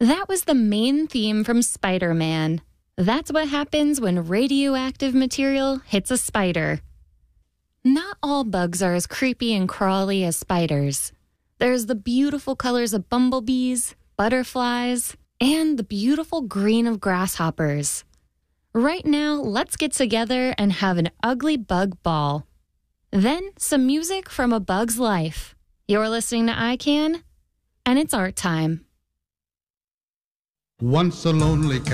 That was the main theme from Spider-Man. That's what happens when radioactive material hits a spider. Not all bugs are as creepy and crawly as spiders. There's the beautiful colors of bumblebees, butterflies, and the beautiful green of grasshoppers. Right now, let's get together and have an ugly bug ball. Then, some music from a bug's life. You're listening to I Can, and it's art time. Once a lonely